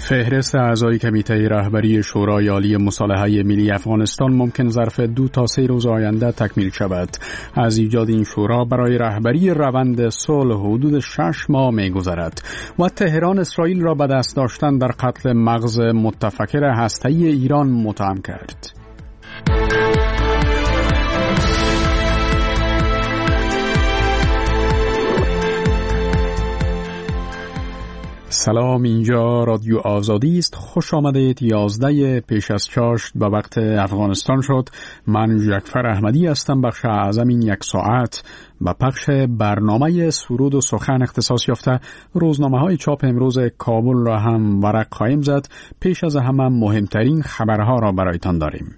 فهرست اعضای کمیته رهبری شورای عالی مصالحه ملی افغانستان ممکن ظرف 2 تا 3 روز آینده تکمیل شود. از ایجاد این شورا برای رهبری روند صلح حدود 6 ماه می‌گذرد و تهران اسرائیل را به دست داشتن در قتل مغز متفکر هسته‌ای ایران متهم کرد. سلام، اینجا رادیو آزادی است. خوش آمدید. 11 پیش از چاشت به وقت افغانستان شد. من جعفر احمدی هستم. بخش اعظم این 1 ساعت با پخش برنامه سرود و سخن اختصاص یافته روزنامه‌های چاپ امروز کابل را هم ورق خواهیم زد. پیش از همه مهمترین خبرها را برایتان داریم.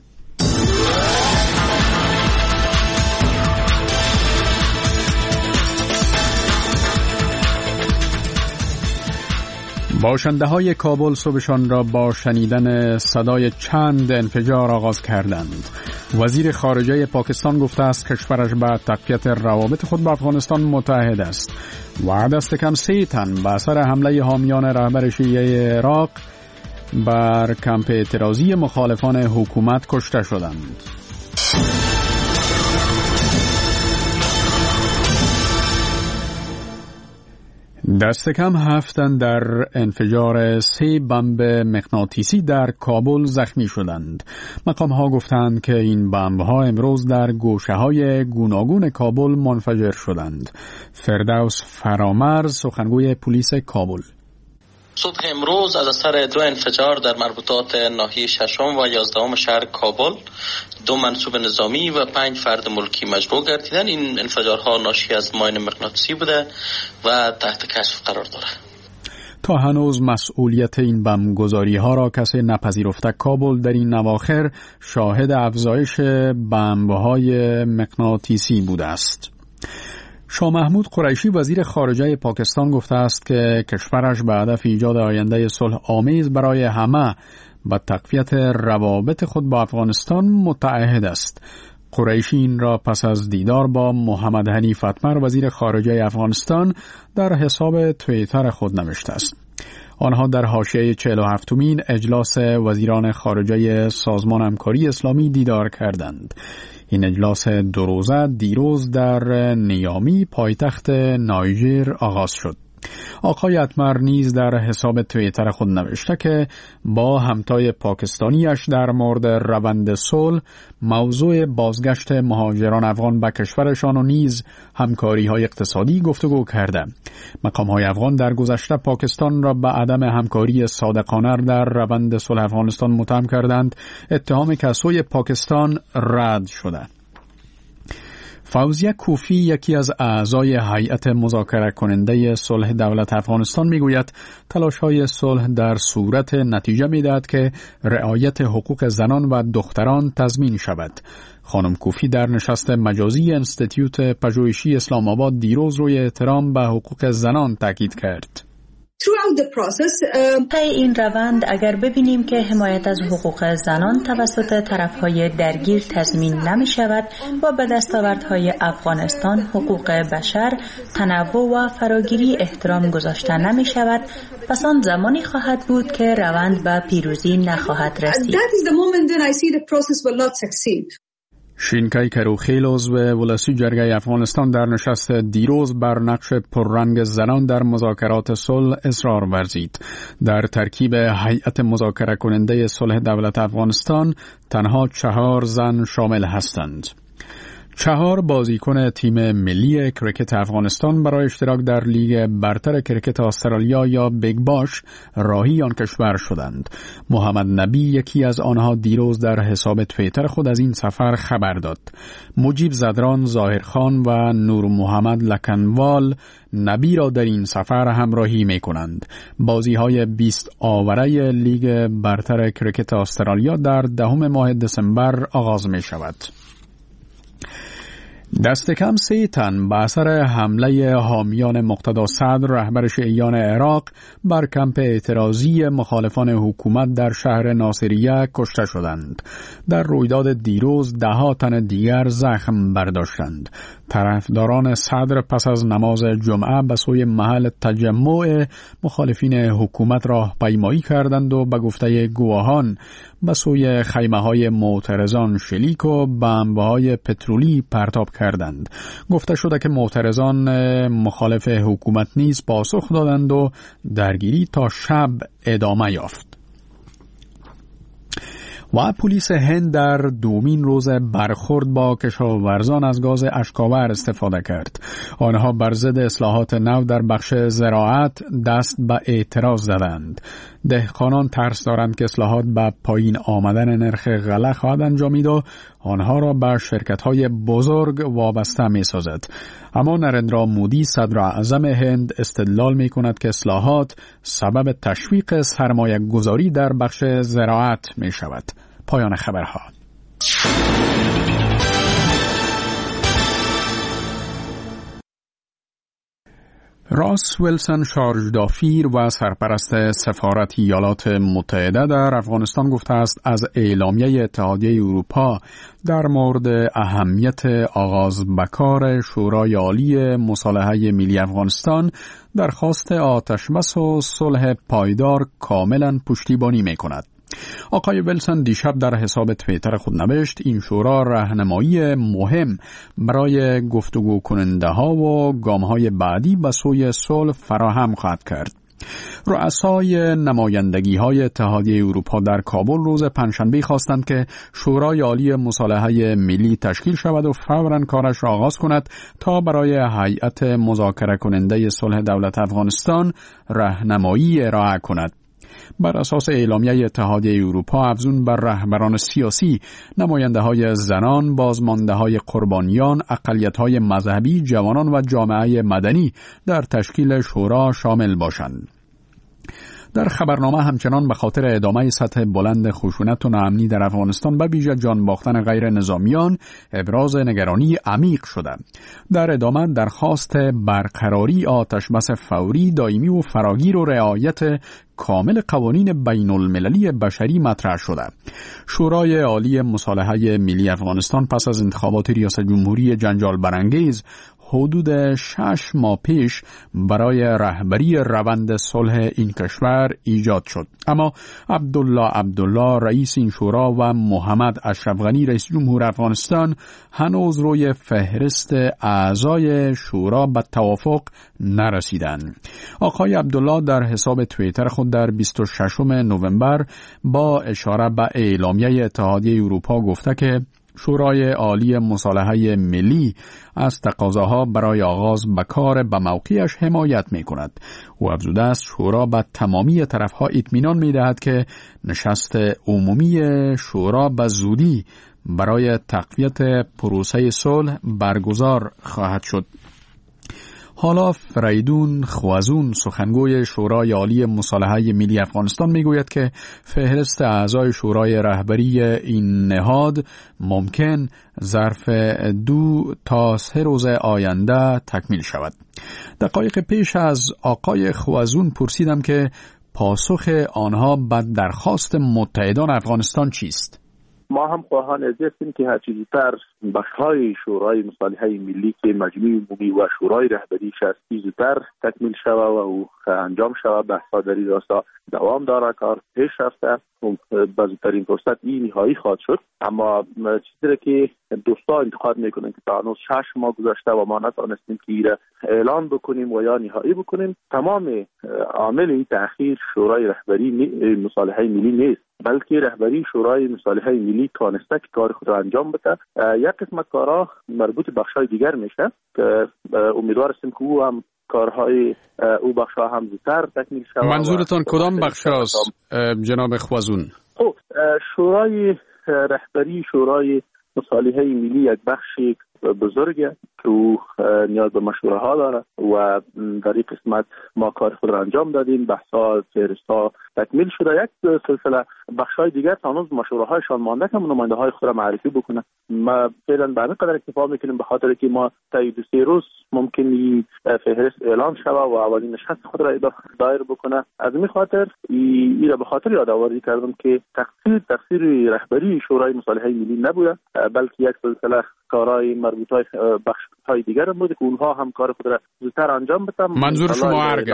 باشنده های کابل صبحشان را با شنیدن صدای چند انفجار آغاز کردند. وزیر خارجه پاکستان گفته است کشورش به تقویت روابط خود با افغانستان متعهد است و دست کم 3 تن به اثر حمله حامیان رهبر شیعه عراق بر کمپ اعتراضی مخالفان حکومت کشته شدند. دست کم 7 تن در انفجار 3 بمب مغناطیسی در کابل زخمی شدند. مقام‌ها گفتند که این بمب‌ها امروز در گوشه‌های گوناگون کابل منفجر شدند. فردوس فرامرز، سخنگوی پلیس کابل: صبح امروز از اثر 2 انفجار در مربوطات ناحیه 6 و 11 شهر کابل 2 منصوب نظامی و 5 فرد ملکی مجروح گردیدند. این انفجارها ناشی از ماین مغناطیسی بوده و تحت کشف قرار دارد. تا هنوز مسئولیت این بمبگذاری‌ها را کسی نپذیرفته. کابل در این اواخر شاهد افزایش بمب‌های مغناطیسی بوده است. شاه محمود قریشی وزیر خارجه پاکستان گفته است که کشورش به هدف ایجاد آینده صلح آمیز برای همه با تقویت روابط خود با افغانستان متعهد است. قریشی این را پس از دیدار با محمد حنیف اتمر وزیر خارجه افغانستان در حساب توییتر خود نوشته است. آنها در حاشیه 47مین اجلاس وزیران خارجه سازمان همکاری اسلامی دیدار کردند. این اجلاس 2 روزه دیروز در نیامی پایتخت نایجر آغاز شد. آقای اتمر نیز در حساب توییتر خود نوشته که با همتای پاکستانیش در مورد روند صلح، موضوع بازگشت مهاجران افغان به کشورشان و نیز همکاری‌های اقتصادی گفتگو کرده. مقام‌های افغان در گذشته پاکستان را به عدم همکاری صادقانه در روند صلح افغانستان متهم کردند. اتهام که از سوی پاکستان رد شده. فوزیه کوفی، یکی از اعضای هیئت مذاکره کننده صلح دولت افغانستان، میگوید تلاش‌های صلح در صورت نتیجه می‌دهد که رعایت حقوق زنان و دختران تضمین شود. خانم کوفی در نشست مجازی انستیتیوت پژوهشی اسلام آباد دیروز روی احترام به حقوق زنان تاکید کرد. طی این روند اگر ببینیم که حمایت از حقوق زنان توسط طرفهای درگیر تضمین نمی شود و به دستاوردهای افغانستان حقوق بشر، تنوع و فراگیری احترام گذاشته نمی شود، پس آن زمانی خواهد بود که روند به پیروزی نخواهد رسید. شینکای کروخیل، عضو ولسی جرگه افغانستان، در نشست دیروز بر نقش پررنگ زنان در مذاکرات صلح اصرار ورزید. در ترکیب هیئت مذاکره کننده صلح دولت افغانستان تنها 4 زن شامل هستند. 4 بازیکن تیم ملی کرکت افغانستان برای اشتراک در لیگ برتر کرکت استرالیا یا بیگ باش راهی آن کشور شدند. محمد نبی، یکی از آنها، دیروز در حساب توییتر خود از این سفر خبر داد. مجیب زدران، ظاهرخان و نور محمد لکنوال نبی را در این سفر همراهی می کنند. بازی‌های 20 آوره لیگ برتر کرکت استرالیا در 10 ماه دسامبر آغاز می شود. دست کم 3 تن به اثر حمله حامیان مقتدا صدر رهبر شیعیان عراق بر کمپ اعتراضی مخالفان حکومت در شهر ناصریه کشته شدند. در رویداد دیروز 10 تن دیگر زخم برداشتند. طرفداران صدر پس از نماز جمعه به سوی محل تجمع مخالفین حکومت راهپیمایی کردند و به گفته گواهان به سوی خیمه‌های معترضان شلیک و بمب‌های پترولی پرتاب کردند. گفته شده که معترضان مخالف حکومت نیز پاسخ دادند و درگیری تا شب ادامه یافت. و پلیس هند در دومین روز برخورد با کشاورزان از گاز اشک‌آور استفاده کرد. آنها بر ضد اصلاحات نو در بخش زراعت دست به اعتراض زدند. دهقانان ترس دارند که اصلاحات به پایین آمدن نرخ غله خواهد انجامید و آنها را به شرکت‌های بزرگ وابسته می‌سازد. اما نریندرا مودی صدر اعظم هند استدلال می‌کند که اصلاحات سبب تشویق سرمایه‌گذاری در بخش زراعت می‌شود. پایان خبرها. راس ویلسون شارژدافیر و سرپرست سفارت ایالات متحده در افغانستان گفته است از اعلامیه اتحادیه اروپا در مورد اهمیت آغاز به کار شورای عالی مصالحه ملی افغانستان درخواست آتشبس و صلح پایدار کاملا پشتیبانی می‌کند. آقای ویلسون دیشب در حساب توییتر خود نوشت این شورا راهنمایی مهم برای گفتگو کننده ها و گام های بعدی به سوی صلح فراهم خواهد کرد. رؤسای نمایندگی های اتحادیه اروپا در کابل روز پنجشنبه خواستند که شورای عالی مصالحه ملی تشکیل شود و فوراً کارش را آغاز کند تا برای هیئت مذاکره کننده صلح دولت افغانستان راهنمایی ارائه کند. بر اساس اعلامیه اتحادیه اروپا افزون بر رهبران سیاسی، نماینده‌های زنان، بازمانده‌های قربانیان، اقلیت‌های مذهبی، جوانان و جامعه مدنی در تشکیل شورا شامل باشند. در خبرنامه همچنان به خاطر ادامه سطح بلند خشونت و ناامنی در افغانستان به ویژه جان باختن غیر نظامیان ابراز نگرانی عمیق شده. در ادامه درخواست برقراری آتشبس فوری، دائمی و فراگیر و رعایت کامل قوانین بین المللی بشری مطرح شده. شورای عالی مصالحه ملی افغانستان پس از انتخابات ریاست جمهوری جنجال برانگیز حدود 6 ماه پیش برای رهبری روند صلح این کشور ایجاد شد. اما عبدالله رئیس این شورا و محمد اشرف غنی رئیس جمهور افغانستان هنوز روی فهرست اعضای شورا به توافق نرسیدند. آقای عبدالله در حساب توییتر خود در 26 نوامبر با اشاره به اعلامیه اتحادیه اروپا گفته که شورای عالی مصالحه ملی از تقاضاها برای آغاز به کار به موقعش حمایت می کند. او افزوده است شورا به تمامی طرفها اطمینان می دهد که نشست عمومی شورا به زودی برای تقویت پروسه صلح برگزار خواهد شد. حالا فریدون خوازون سخنگوی شورای عالی مصالحه ملی افغانستان میگوید که فهرست اعضای شورای رهبری این نهاد ممکن ظرف 2 تا 3 روز آینده تکمیل شود. دقایق پیش از آقای خوازون پرسیدم که پاسخ آنها به درخواست متحدان افغانستان چیست؟ ما هم خواهان از هستیم که هرچی زودتر بخش‌های شورای مصالحه ملی که مجمع عمومی و شورای رهبریش است زودتر تکمیل شود و انجام شود. بحث‌ها در این راستا دوام داره، کار پیش رفته، به زودترین فرصت این نهایی خواهد شد. اما چیزی که دوستان انتقاد میکنن که تا هنوز 6 ماه گذشته و ما نتوانستیم که این اعلان بکنیم و یا نهایی بکنیم. تمام عامل این تأخیر شورای رهبری مصالحه ملی نیست، بلکه رهبری شورای مصالحه ملی توانسته که کار خود را انجام بده. یک قسمت کارها مربوط به بخش‌های دیگر میشه که امیدوار هستیم که او هم کارهای او بخش‌ها هم زودتر تکمیل شود. منظورتان کدام بخش‌هاست جناب خوازون؟ خب شورای رهبری شورای مصالحه ملی یک بخش بزرگه که او نیاز به مشوره ها داره و در این قسمت ما کار خود را انجام دادیم. بحث‌ها فهرست‌ها تکمیل شده. یک سلسله بخش‌های دیگر هنوز مشوره هایشان مانده که نماینده های خود را معرفی بکنه. ما فعلا به همین قدر اکتفا میکنیم به خاطر که ما تا 2-3 روز ممکن این فهرست اعلان شود و اولین نشست خود را دایر بکنه. از این خاطر این را به خاطر یادآوری کردم که تقصیر رهبری شورای مصالحه ملی نبوده، بلکه یک سلسله کارهای مربوطه بخش‌های دیگر بود که اونها هم کار خود را زودتر انجام بدن. منظور شما هرگز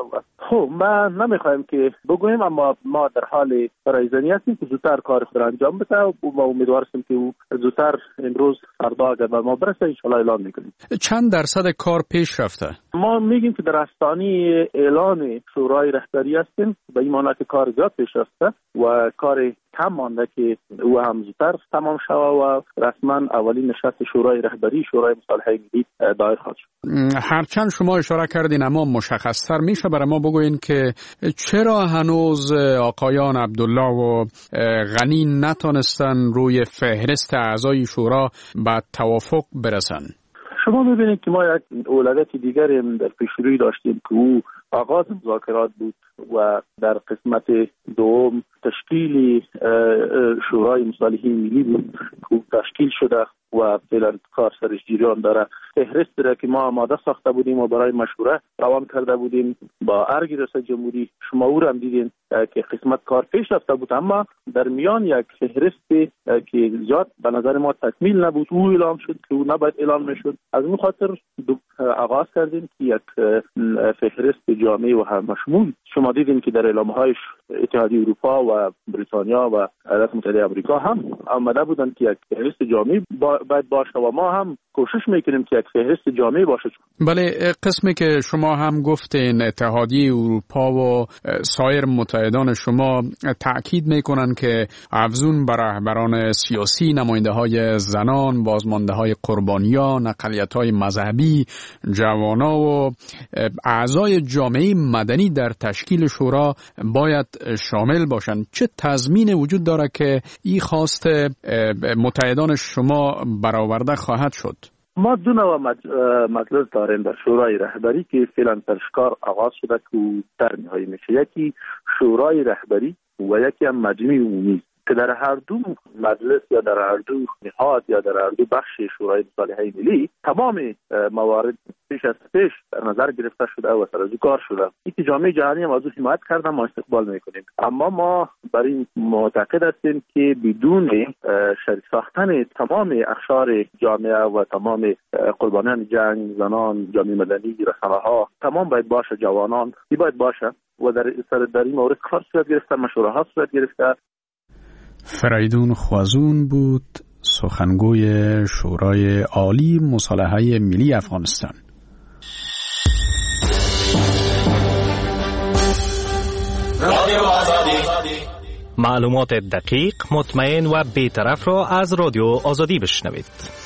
خب ما نمیخوایم که بگوییم، اما ما در حال رایزنی هستیم که زودتر کار خود را انجام بده و ما امیدوار هستیم که او زودتر امروز فردا اگر به ما برسه ان شاء الله اعلام میکنیم. چند درصد کار پیش رفته؟ ما میگیم که در آستانه اعلان شورای رهبری هستیم، به این معنی که کار زیاد پیش رفته و کار کم مانده که او هم زودتر تمام شود و رسما اولین نشست شورای رهبری شورای مصالحه ملی دایر خواهد شد. هرچند شما اشاره کردین اما مشخص‌تر میشه برای ما بگوین که چرا هنوز آقایان عبدالله و غنی نتونستن روی فهرست اعضای شورا به توافق برسن؟ شما می‌بینید که ما یک اولویت دیگری در پیشروی داشتیم که او آغاز مذاکرات بود و در قسمت دوم تشکیل شورای مصالحه ملی بود که تشکیل شده و فعلا کار سرش جریان داره. فهرستی را که ما آماده ساخته بودیم و برای مشوره روان کرده بودیم با ارگ ریاست جمهوری، شما او را هم دیدین که قسمت کار پیش رفته بود، اما در میان یک فهرستی که زیاد به نظر ما تکمیل نبود او اعلام شد که او نباید اعلام میشد. از این خاطر آغاز کردیم که یک فهرست جامع و همشمول. شما دیدین که در اعلامهایش اتحادیه اروپا و بریتانیا و ایالات متحده آمریکا هم آمده بودند که یک فهرست جامع باید باشه و ما هم کوشش میکنیم که یک فهرست جامع باشه. بله، قسمی که شما هم گفتین اتحادیه اروپا و سایر متحدان شما تأکید میکنن که افزون بر رهبران سیاسی، نماینده های زنان، بازمانده های قربانیان، اقلیت های مذهبی، جوانا و اعضای جامعه مدنی در تشکیل شورا باید شامل باشند. چه تضمین وجود داره که این خواست متحدان شما برآورده خواهد شد؟ ما دو نوع مجلس داریم در شورای رهبری که فعلا تشکار آغاز شده که در نهایی میشه. یکی شورای رهبری و یکی هم مجمع عمومی که در هر دو مجلس یا در هر دو نهاد یا در هر دو بخش شورای مصالحه ملی تمام موارد پیش از پیش در نظر گرفته شده و سر از کار شده. این جامعه جهانی هم از او حمایت کردن، ما استقبال میکنیم، اما ما بر این معتقد هستیم که بدون شریک ساختن تمام اقشار جامعه و تمام قربانیان جنگ، زنان، جامعه مدنی، رسانه‌ها، تمام باید باشه، جوانان باید باشه و در این مورد کار صورت گرفته، مشوره ها صورت گرفته. فریدون خوازون بود، سخنگوی شورای عالی مصالحه ملی افغانستان. معلومات دقیق، مطمئن و بی‌طرف را از رادیو آزادی بشنوید.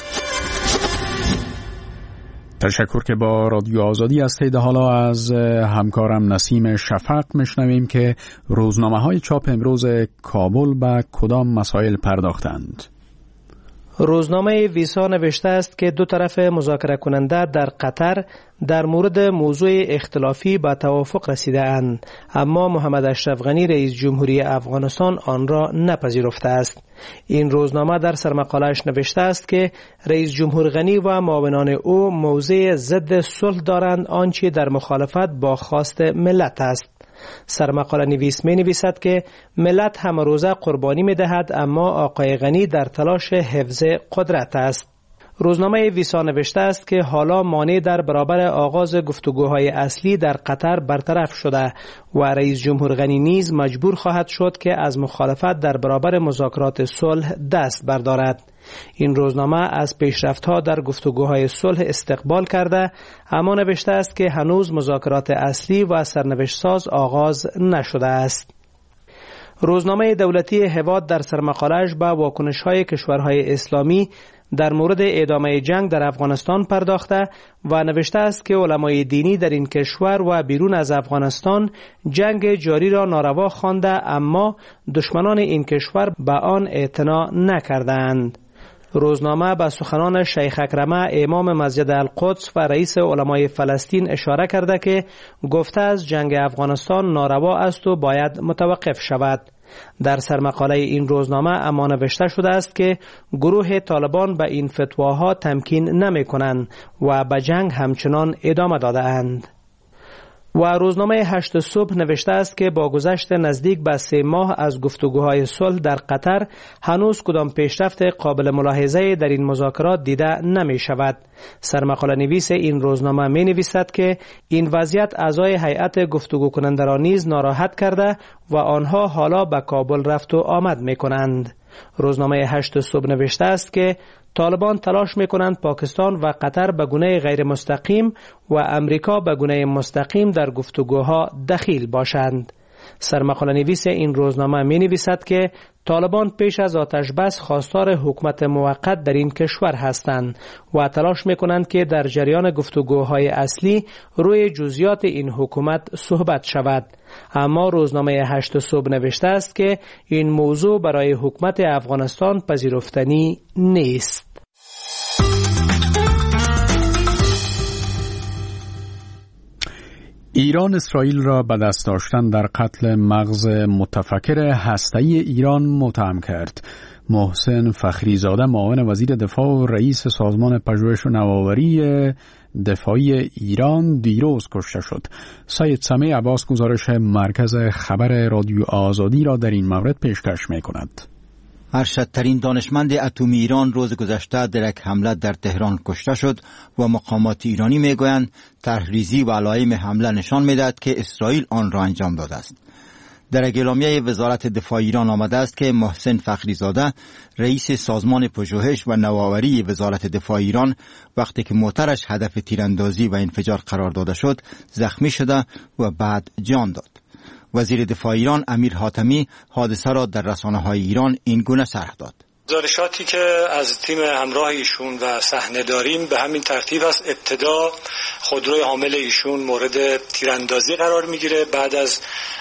تشکر که با رادیو آزادی هستید. حالا از همکارم نسیم شفق میشنویم که روزنامه‌های چاپ امروز کابل به کدام مسائل پرداختند. روزنامه ویسا نوشته است که دو طرف مذاکره کننده در قطر در مورد موضوع اختلافی به توافق رسیده اند، اما محمد اشرف غنی رئیس جمهوری افغانستان آن را نپذیرفته است. این روزنامه در سرمقاله‌اش نوشته است که رئیس جمهور غنی و معاونان او موضع ضد صلح دارند، آنچه در مخالفت با خواست ملت است. سرمقاله نویس می نویسد که ملت همه روزه قربانی می دهد، اما آقای غنی در تلاش حفظ قدرت است. روزنامه ویسا نوشته است که حالا مانع در برابر آغاز گفتگوهای اصلی در قطر برطرف شده و رئیس جمهور غنی نیز مجبور خواهد شد که از مخالفت در برابر مذاکرات صلح دست بردارد. این روزنامه از پیشرفت‌ها در گفتگوهای صلح استقبال کرده، اما نوشته است که هنوز مذاکرات اصلی و سرنوشت ساز آغاز نشده است. روزنامه دولتی هواد در سرمقاله‌اش به واکنش‌های کشورهای اسلامی در مورد ادامه جنگ در افغانستان پرداخته و نوشته است که علمای دینی در این کشور و بیرون از افغانستان جنگ جاری را ناروا خوانده، اما دشمنان این کشور به آن اعتنا نکردند. روزنامه به سخنان شیخ اکرمه امام مسجد القدس و رئیس علمای فلسطین اشاره کرده که گفته از جنگ افغانستان ناروا است و باید متوقف شود. در سرمقاله این روزنامه اما نوشته شده است که گروه طالبان به این فتواها تمکین نمی کنند و به جنگ همچنان ادامه داده اند. و روزنامه 8 صبح نوشته است که با گذشت نزدیک به 3 ماه از گفتگوهای صلح در قطر هنوز کدام پیشرفت قابل ملاحظه در این مذاکرات دیده نمی شود. سرمقاله نویس این روزنامه می نویسد که این وضعیت اعضای هیئت گفتگو کننده را نیز ناراحت کرده و آنها حالا به کابل رفت و آمد می کنند. روزنامه 8 صبح نوشته است که طالبان تلاش میکنند پاکستان و قطر به گونه غیر مستقیم و امریکا به گونه مستقیم در گفتگوها دخیل باشند. سرمقاله نویس این روزنامه می نویسد که طالبان پیش از آتش بس خواستار حکومت موقت در این کشور هستند و تلاش میکنند که در جریان گفتگوهای اصلی روی جزئیات این حکومت صحبت شود. اما روزنامه 8 صبح نوشته است که این موضوع برای حکومت افغانستان پذیرفتنی نیست. ایران اسرائیل را به دست داشتن در قتل مغز متفکر هسته‌ای ایران متهم کرد. محسن فخریزاده معاون وزیر دفاع و رئیس سازمان پژوهش و نوآوری دفاعی ایران دیروز کشته شد. سید سمیع عباس گزارش مرکز خبر رادیو آزادی را در این مورد پیشکش می‌کند. ارشدترین دانشمند اتمی ایران روز گذشته در یک حمله در تهران کشته شد و مقامات ایرانی میگویند طرحریزی و علائم حمله نشان میدهد که اسرائیل آن را انجام داده است. در اعلامیه وزارت دفاع ایران آمده است که محسن فخریزاده رئیس سازمان پژوهش و نوآوری وزارت دفاع ایران وقتی که موترش هدف تیراندازی و انفجار قرار داده شد زخمی شده و بعد جان داد. وزیر دفاع ایران امیر حاتمی حادثه را در رسانه‌های ایران این گونه شرح داد. گزارشاتی که از تیم همراه ایشون و صحنه داریم به همین ترتیب است. ابتدا خودروی حامل ایشون مورد تیراندازی قرار میگیره. بعد از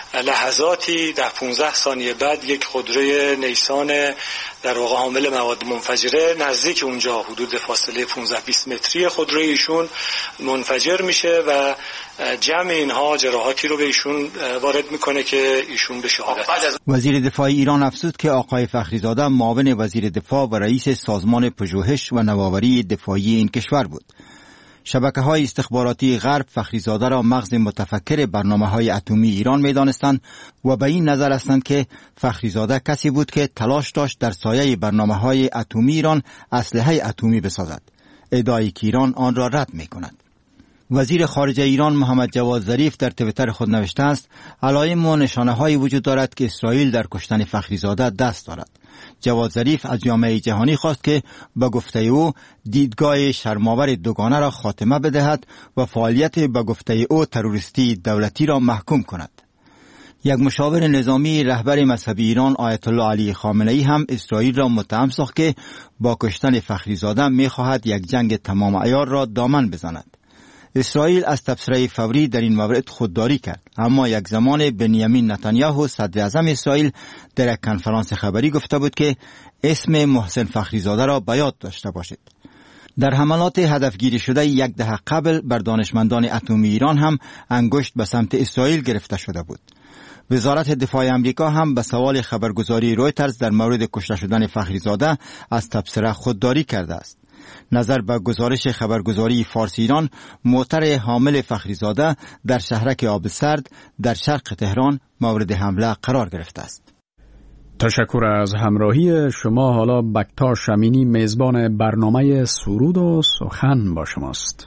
لحظاتی 10-15 ثانیه بعد یک خودروی نیسان در واقع حامل مواد منفجره نزدیک اونجا حدود فاصله 15-20 متری خودروی ایشون منفجر میشه و جمع اینها جراحاتی رو به ایشون وارد میکنه که ایشون به شهادت. وزیر دفاع ایران افزود که آقای فخریزاده معاون وزیر دفاع و رئیس سازمان پژوهش و نوآوری دفاعی این کشور بود. شبکه‌های استخباراتی غرب فخریزاده را مغز متفکر برنامه‌های اتمی ایران می‌دانستند و به این نظر هستند که فخریزاده کسی بود که تلاش داشت در سایه برنامه‌های اتمی ایران اسلحه اتمی بسازد. ادعایی که ایران آن را رد می‌کند. وزیر خارجه ایران محمد جواد ظریف در توییتر خود نوشته است علائم و نشانه‌هایی وجود دارد که اسرائیل در کشتن فخریزاده دست دارد. جواد ظریف از جامعه جهانی خواست که به گفته او دیدگاه شرم‌آور دوگانه را خاتمه بدهد و فعالیت به گفته او تروریستی دولتی را محکوم کند. یک مشاور نظامی رهبر مذهبی ایران آیت الله علی خامنه‌ای هم اسرائیل را متهم ساخت که با کشتن فخریزاده می‌خواهد یک جنگ تمام عیار را دامن بزند. اسرائیل از تبصره فوری در این مورد خودداری کرد، اما یک زمان بنیامین نتانیاهو صدر اعظم اسرائیل در یک کنفرانس خبری گفته بود که اسم محسن فخریزاده را به یاد داشته باشید. در حملات هدفگیری شده یک دهه قبل بر دانشمندان اتمی ایران هم انگشت به سمت اسرائیل گرفته شده بود. وزارت دفاع آمریکا هم به سوال خبرگزاری رویترز در مورد کشته شدن فخریزاده از تبصره خودداری کرده است. نظر به گزارش خبرگزاری فارس ایران، موتر حامل فخریزاده در شهرک آب سرد در شرق تهران مورد حمله قرار گرفته است. تشکر از همراهی شما. حالا بکتاش امینی میزبان برنامه سرود و سخن با شماست.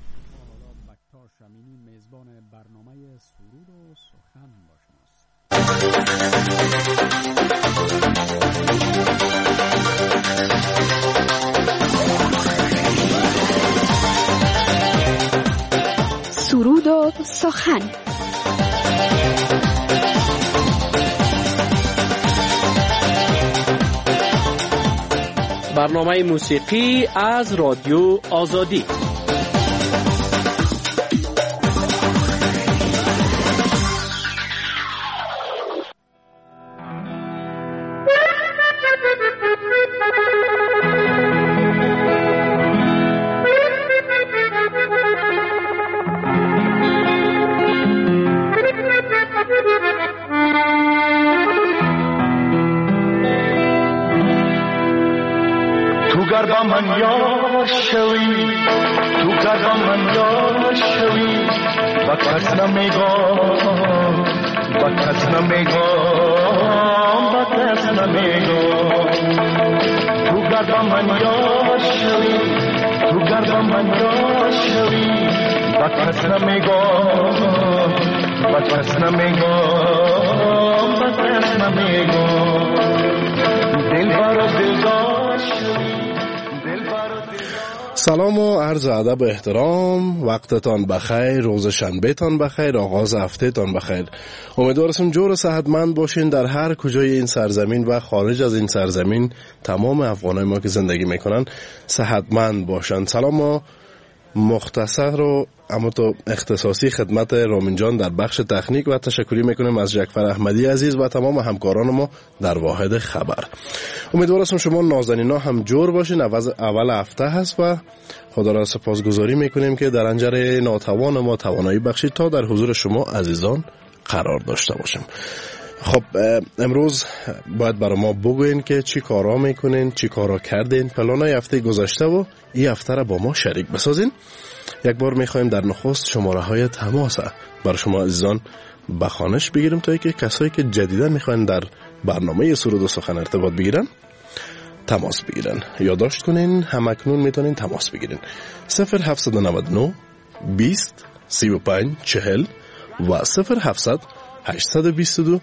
سرود و سخن. برنامه موسیقی از رادیو آزادی. گر با من یار شوی تو گر با من یار شوی با کس نمیگم با کس نمیگم با کس نمیگم تو گر با من یار شوی تو گر با من یار شوی با کس نمیگم با کس نمیگم با کس نمیگم دل بارو دلدار شوی. سلام و عرض ادب و احترام، وقتتان بخیر، روز شنبه تان بخیر، آغاز هفته تان بخیر. امیدوارم جور و صحتمند باشین در هر کجای این سرزمین و خارج از این سرزمین. تمام افغانای ما که زندگی میکنن صحتمند باشن. سلام و مختصر و اما تو اختصاصی خدمت رامین جان در بخش تکنیک و تشکری میکنم از جعفر احمدی عزیز و تمام همکاران ما در واحد خبر. امیدوارم شما نازنینا هم جور باشین. اول هفته هست و خدا را سپاسگزاری میکنیم که در انجر ناتوان ما توانایی بخشید تا در حضور شما عزیزان قرار داشته باشیم. خب امروز باید برای ما بگوین که چی کارا میکنین، چی کارا کردین، پلانای هفته گذشته و این هفته را با ما شریک بسازین. یک بار میخوایم در نخست شماره های تماس برای شما عزیزان بخوانش بگیریم تا اینکه کسایی که جدیدا میخواین در برنامه سرود و سخن ارتباط بگیرن تماس بگیرن. یادداشت کنین، همکنون میتونین تماس بگیرین 0799 20 35 40 و 0700 822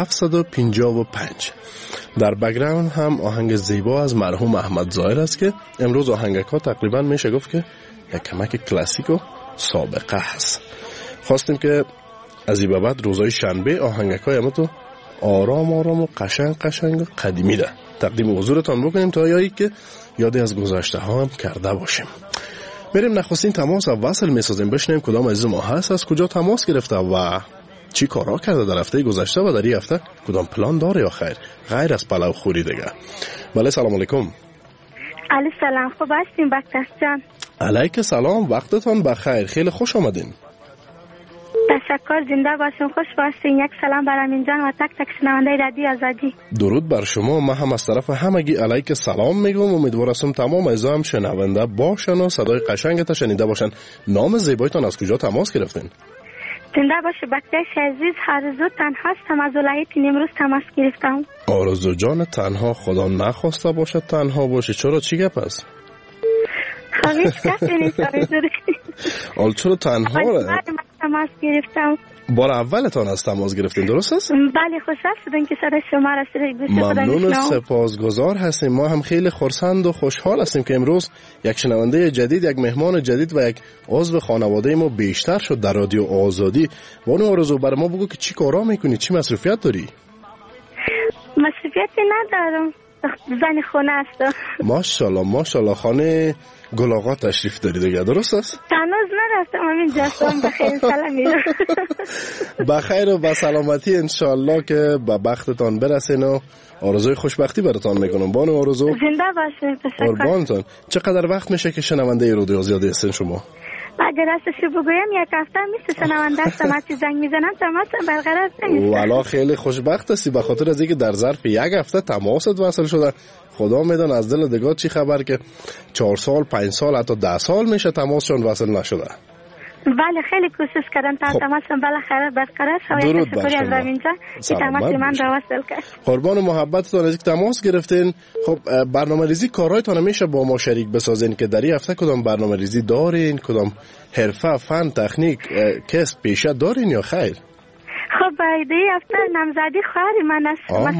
755. در بک‌گراند هم آهنگ زیبا از مرحوم احمد ظاهر است که امروز آهنگک‌ها تقریبا میشه گفت که یک کمک کلاسیک و سابقه هست. خواستیم که از این بعد روزهای شنبه آهنگک‌های ما تو آرام آرام و قشنگ و قدیمی ده تقدیم حضورتان بکنیم تا یایی که یادی از گذشته ها هم کرده باشیم. بریم نخستین تماس و وصل میسازیم، بشنیم کدام عزیز ما هست، از کجا تماس گرفته و چی کارا کرده در هفته گذشته و در این هفته کدام پلان داره یا خیر غیر از پلو خوری دیگه. بله سلام علیکم. علی سلام، خوب هستین بکتس جان؟ علیک سلام، وقتتان بخیر، خیلی خوش آمدین. تشکر، زنده باشین، خوش باشین. یک سلام برای من جان و تک تک شنونده رادیو آزادی. درود بر شما. من هم از طرف همگی علیک سلام میگم. امیدوارم تمام عزیزان هم شنونده باشن و صدای قشنگت شنیده باشن. نام زیبایتان از کجا تماس گرفتین؟ زنده باشه بکتش عزیز. آرزو تنها هستم، از ولایت نیمروز تماس گرفتم. آرزو جان تنها، خدا نخواسته باشه تنها باشه. چرا چی گپ است؟ هیچ کسی نیست آرزو. آل چرا تنها را؟ تماس گرفتم. بار اولتان از تماس گرفتین، درست است؟ بله، خوشحال شدم که صدای شما را ممنون و سپاسگزار هستیم. ما هم خیلی خرسند و خوشحال هستیم که امروز یک شنونده جدید، یک مهمان جدید و یک عضو خانواده ما بیشتر شد در رادیو آزادی. بانو آرزو برای ما بگو که چی کارا میکنی، چی مصروفیت داری؟ مصروفیتی ندارم، زن خونه هستم. ماشاءالله خانه گلاغا تشریف داری دیگه، درست است؟ هنوز نرفتم، همین جاستم. بخیر سلامی بخیر و با سلامتی انشالله که به بختتان برسین و آرزوی خوشبختی براتان میکنم. بانو آرزو زنده باشین. تشکر. قربانتان. چقدر وقت میشه که شنونده رادیو آزادی هستین شما؟ اگر راستش بگویم یک هفته میشه شنونده هستم. هرچی زنگ میزنم تماس برقرار نمیشه. والا خیلی خوشبخت هستی به خاطر از اینکه در ظرف یک هفته تماست وصل شده. خدا میدان از دل دگاه چی خبر که 4 سال 5 سال حتی 10 سال میشه تماسشون وصل نشده. بله خیلی کوشش کردم تا تماسم بالاخره برقرار شد. درود بر شما. از اینجا که تماس من را وصل کرد. قربان محبتتون از تماس گرفتین. خب برنامه‌ریزی کارهایتان میشه با ما شریک بسازین که در این هفته کدام برنامه‌ریزی دارین، کدام حرفه، فن، تکنیک، کسب، پیشه دارین یا خیر؟ خب ایده هفته نامزدی خواهر من است.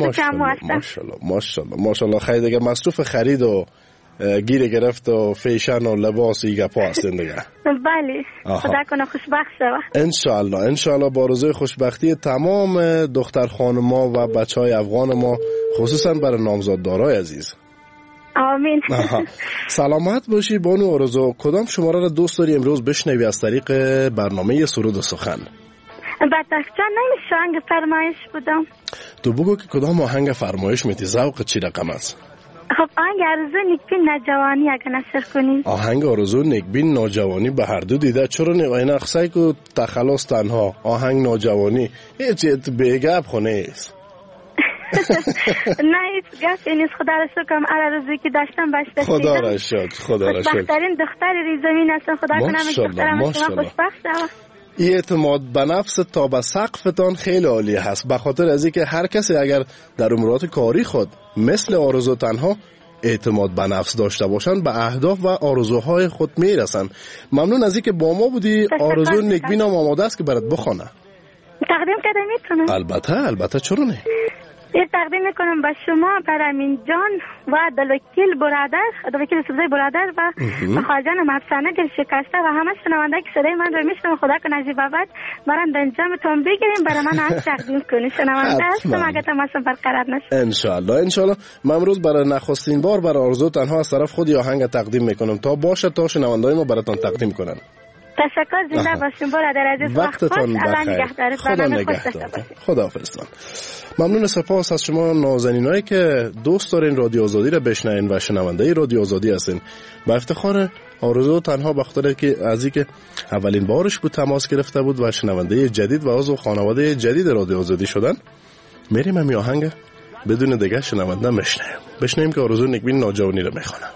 ماشاءالله خیر دیگه. مصروف خرید و گیر گرفت و فیشن و لباس ایگه پا هستین دیگه. بله خدا کنه خوشبخت شوه انشالله با آرزوی خوشبختی تمام دختر خانما و بچه های افغان ما، خصوصا برای نامزددارای عزیز. آمین. سلامت باشی بانو آرزو. کدام شماره را دوست داری امروز بشنوی از طریق برنامه سرود و سخن؟ بطخجان نمیشه آهنگ فرمایش بودم. تو بگو که کدام آهنگ فرمایش میتی، ذوق چی رقم است؟ خب آهنگ آرزو نیکبین نوجوانی اگه نشر کنی. آهنگ آرزو نیکبین نوجوانی به هر دو دیده. چرا این اخسای که تخلص تنها آهنگ نوجوانی هیچ بیگب خونه است. نه هیچ گفتی نیست. خدا را شکر هر روزی که داشتم باش داشتیدم. خدا را شکر، خدا را شکر. خوشبخت‌ترین دختر ریزمین هستم. خدا کنم دخترم از شما خوشبخت شوم. این اعتماد به نفس تا به سقفتان خیلی عالی هست، به خاطر از اینکه هر کسی اگر در امورات کاری خود مثل آرزو تنها اعتماد به نفس داشته باشن به اهداف و آرزوهای خود میرسن. ممنون از اینکه با ما بودی. آرزو نیکبینم آماده است که برات بخونه. تقدیم کردم میتونم؟ البته چرا نه. یه تقدیم میکنم به شما، برامین جان و دلوکیل برادر، دلوکیل سبزی برادر و خالجان مفسانه دل شکسته و همه شنونده که صدای من رو میشنم. خدا کنه از این بابت برام دنجامتون بگیریم، برای من از تقدیم کنی. شنونده هستم اگر تماسم برقرار نشه. انشالله. من امروز برای نخستین بار برای آرزو تنها از طرف خود آهنگ تقدیم میکنم تا باشه تا شنوندای ما براتون تقدیم کنن. تشکر. زنده باشین برادر عزیز. وقتتون بخیر. خدا نگهدار. خداحافظ. ممنون سپاس از شما نازنینایی که دوست دارین رادیو آزادی را بشنوین و شنونده رادیو آزادی هستین. با افتخار آرزو تنها به خاطر که از اینکه اولین بارش بود تماس گرفته بود و شنونده جدید و عضو خانواده جدید رادیو آزادی شدن، میریم هم آهنگ بدون دیگه شنونده بشنویم که آرزو نیکبین ناجوانی را میخونه.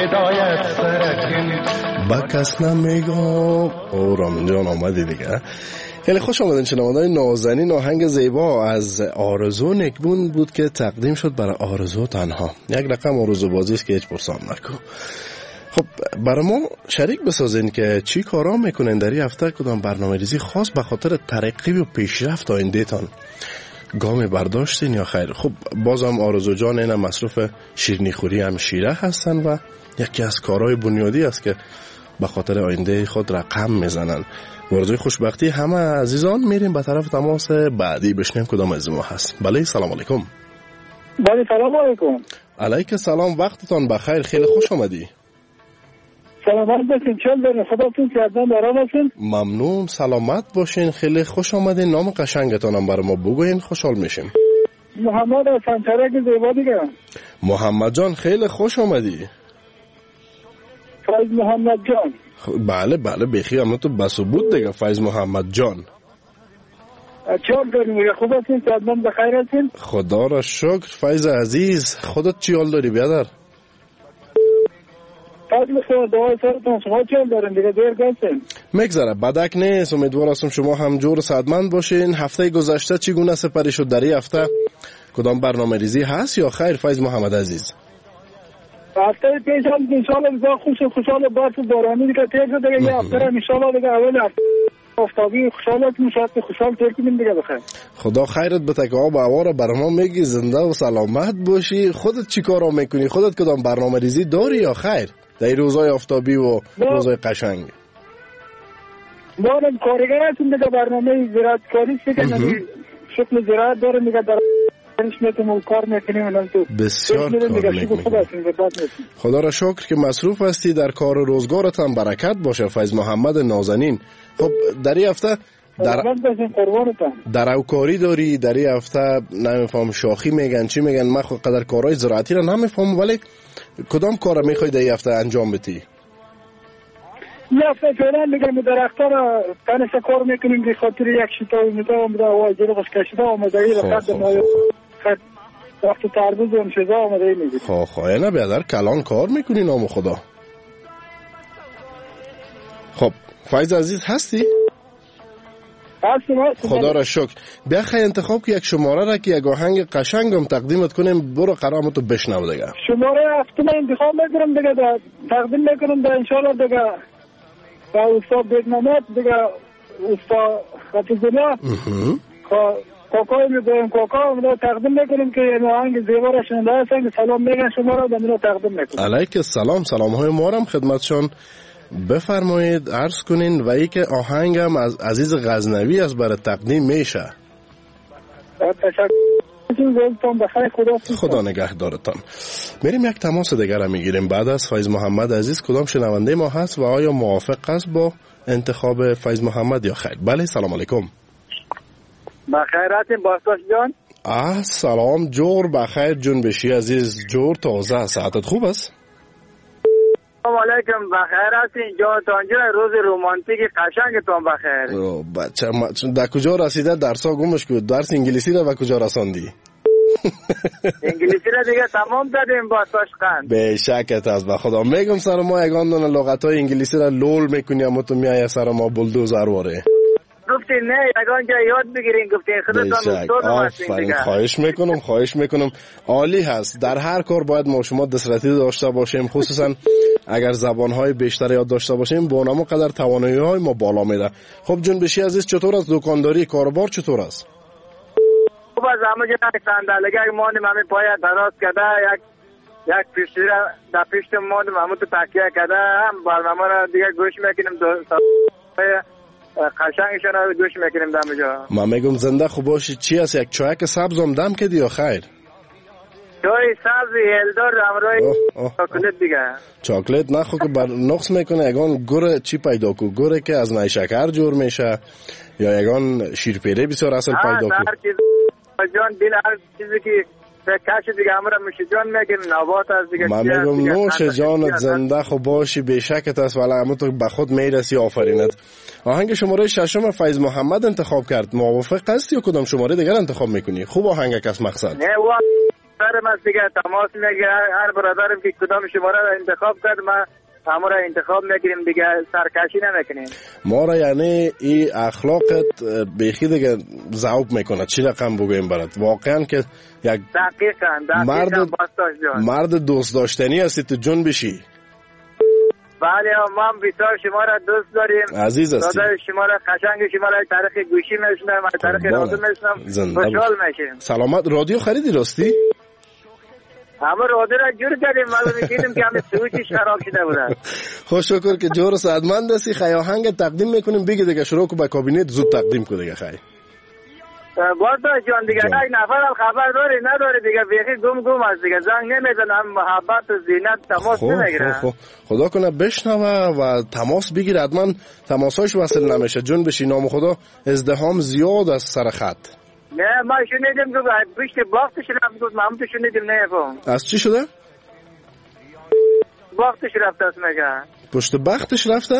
هدایت سرکن با کس نمیگم. او رامین جان آمدی دیگه. خیلی خوش آمدین شنوندگان نازنین. آهنگ زیبا از آرزو نکبون بود که تقدیم شد برای آرزو تنها. یک رقم آرزو بازی است که هیچ پرسان نکن. خب برای ما شریک بسازین که چی کارا میکنین در این هفته، کدام برنامه‌ریزی خاص به خاطر ترقی و پیشرفت آینده تان گام برداشتین یا خیر؟ خب بازم آرزو جان اینا مصروف شیرینی خوری هم شیره هستن و یکی از کارهای بنیادی است که به خاطر آینده خود رقم میزنن. ورزوی خوشبختی همه عزیزان. میریم به طرف تماس بعدی بشنیم کدام از ما هست. بله سلام علیکم. بله سلام علیکم. علیک سلام، وقتتان بخیر، خیلی خوش آمدی. سلامت باشین، چل دارین، خداتون سیادان دارا باشین. ممنون، سلامت باشین، خیلی خوش آمدین. نام قشنگتان هم برای ما بگوین، خوشحال میشیم. محمد از سنچرک زیبا دیگه. محمد جان خیلی خوش آمدی. فیض محمد جان. بله بله بخیر، اما تو بسوبود دیگه. فیض محمد جان چال دارین دیگه، خداتون سیادان بخیر هستین. خدا را شکر. فیض عزیز خودت چی حال داری بیادر؟ دعای سرتون، شما چه دارین دیگه؟ دیر گفتین مگذره، بدک نیست. امیدوار هستم شما هم جور و صحتمند باشین. هفته گذشته چگونه سپری شد؟ در این هفته کدام برنامه ریزی هست یا خیر فیض محمد عزیز؟ هفته پیش هم انشالله بسیار خوشحال بارت بارانی دیگه تیر شد دیگه. یه هفته هم انشالله دیگه اول آفتابی خوشحالتون شاید خوشحال تیر کنیم دیگه بخیر. خدا خیرت بده که آب هوا رو برای ما میگی، زنده و سلامت باشی. خودت چی کارا میکنی؟ خودت کدام برنامه ریزی داری یا خیر در این روزهای آفتابی و روزهای قشنگ؟ ما هم کارگر هستیم دیگه، برنامه زراعت کاری شکل شکل زراعت داریم دیگه، در میتونم کار میکنیم. بسیار کار میکنیم. خدا را شکر که مصروف هستی. در کار و روزگارت هم برکت باشه فیض محمد نازنین. خب در این هفته در اوکاری داری؟ در این هفته نمیفهم شاخی میگن چی میگن؟ من خود قدر کارهای زراعتی را نمیفهم، ولی کدام کار میخوای در این هفته انجام بدی؟ یه هفته فعلا دیگه درخت‌ها را تنش کار میکنیم به خاطر یک شتا اومده آمده و جلوش کشیده آمده ای وقت ما وقت تربوز اون چیزا آمده ای میگید. خب نه بیادر کلان کار میکنی نام خدا. خب فیض عزیز هستی؟ خدا را شکر. بیا خیلی انتخاب که یک شماره را که یک آهنگ قشنگ هم تقدیمت کنیم. برو قرامتو بشنو دیگه. شماره هفته من انتخاب میکنم دیگه، تقدیم میکنم در انشالله دیگه با استاد بیگنامت دیگه، استاد حفظالله کاکای میگویم کاکا رو تقدیم میکنیم که این آهنگ زیبا را شنیده هستن. سلام میگن شما را دمینا تقدیم میکنم. علیک السلام، سلام های ما را خدمتشان بفرمایید عرض کنین. و ای که آهنگم از عزیز غزنوی از برای تقدیم میشه. تشکر. خدا نگهدارتان. میریم یک تماس دیگر را میگیریم بعد از فیض محمد عزیز. کدام شنونده ما هست و آیا موافق است با انتخاب فیض محمد یا خیر؟ بله سلام علیکم. بخیر هستین باستاش جان؟ سلام جور بخیر جون بشی عزیز. جور تازه ساعتت خوب است؟ سلام علیکم بخیر هستین جانتان جان؟ روز رومانتیک قشنگتان بخیر. بچه در کجا رسیده درسا گمش کود؟ درس انگلیسی را و کجا رساندی؟ انگلیسی را دیگه تمام دادیم با تاشقند. به شکت از به خدا میگم سر ما یگان دانه لغتای انگلیسی را لول میکنی اما تو میای سر ما بلدوزر واره. گفتین نه یگان جا یاد بگیرین، گفتین خودتان استاد هستین دیگه. خواهش میکنم عالی هست. در هر کار باید ما شما دسترسی داشته باشیم، خصوصا اگر زبانهای بیشتر یاد داشته باشیم با نمو قدر توانایی‌های ما بالا میره. خب جون بشی عزیز چطور است دکانداری کاروبار چطور است؟ خوب از همه جا صندلی‌ها ماندیم همه پای دراز کرده، یک پیشتی را در پیشت ماندیم همه تو تکیه کرده، هم برنامه را دیگه گوش میکنیم قشنگشان رو گوش میکنیم دم جا. من میگم زنده خوب باشی. چی است یک چایک سبز هم دم کردی یا خیر؟ چای سبز هلدار همراه چاکلت دیگه. چاکلت نخو که بر نقص میکنه. یگان گره چی پیدا کو؟ گره که از نیشکر جور میشه یا یگان شیرپیره بسیار اصل پیدا کو؟ هر چیز جان دل هر چیزی که کاش دیگه همراه میشه جان میگن نبات از دیگه. من میگم نوش جانت زنده خوب باشی بشکت است ولی همون تو به خود میرسی آفرینت. آهنگ شماره 6 فیض محمد انتخاب کرد. موافق هستی یا کدام شماره دیگر انتخاب میکنی؟ خوب آهنگ کس مقصد. نه برادرم است دیگه، تماس میگیره. هر برادرم که کدام شماره را انتخاب کرد ما همه را انتخاب میگیریم دیگه، سرکشی نمیکنیم. ما را یعنی این اخلاقت بیخی دیگه ذوب میکنه. چی رقم بگویم برات؟ واقعا که یک دقیقاً مرد دوست داشتنی هستی تو جون بشی. بله ما بسیار شما را دوست داریم. عزیز هستی. صدای شما را قشنگ، شما را طرف گوشی میشنم، طرف رادیو میشنم، خوشحال میشیم. سلامت. رادیو خریدی راستی؟ همه رادیو را جور کردیم، معلوم می‌کردیم که همه سویچش خراب شده بوده. خوش شکر که جور سعادتمند هستی. خیلی آهنگ تقدیم میکنیم، بگی دیگه شروع کو به کابینت زود تقدیم کو دیگه. خیلی بادا جان دیگه یک نفر خبر داری نداری دیگه، بیخی گم است دیگه، زنگ نمیزنه، هم محبت و زینت تماس نمیگیره. خدا کنه بشنوه و تماس بگیره. حتما تماساش وصل نمیشه جون بشی. نام خدا ازدحام زیاد از سر خط. نه ما شنیدیم که پشت باختش رفت بود، ما هم تو شنیدیم. نه فهم از چی شده؟ باختش رفت است میگه. پشت بختش رفته؟